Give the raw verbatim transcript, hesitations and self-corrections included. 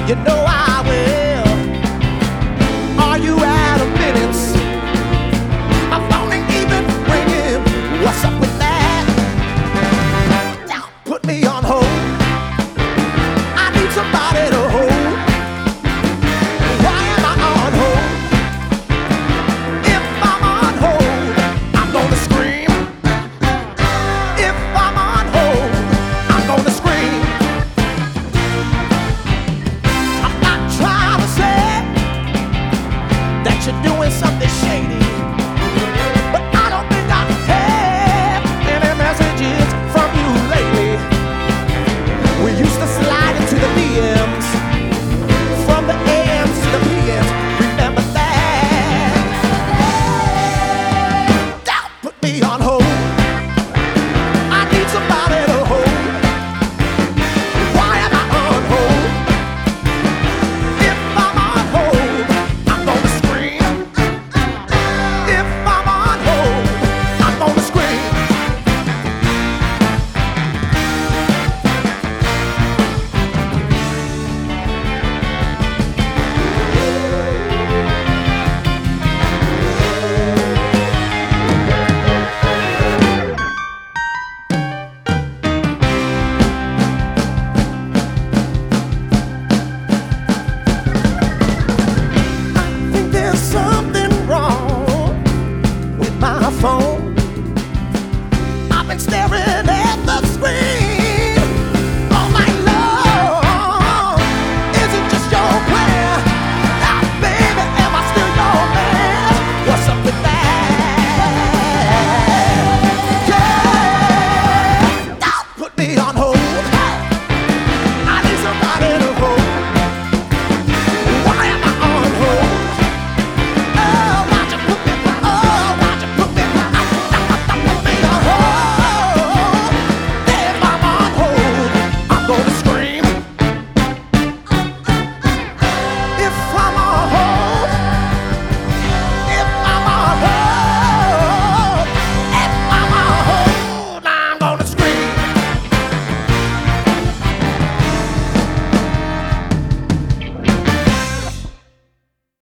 You know I will. Are you out of minutes? My phone ain't even ringing. What's up with that? Don't put me on hold. I need somebody to hold. Why am I on hold? If I'm on hold, I'm gonna scream. If I'm on hold, I'm gonna scream. I'm not trying to say that you're doing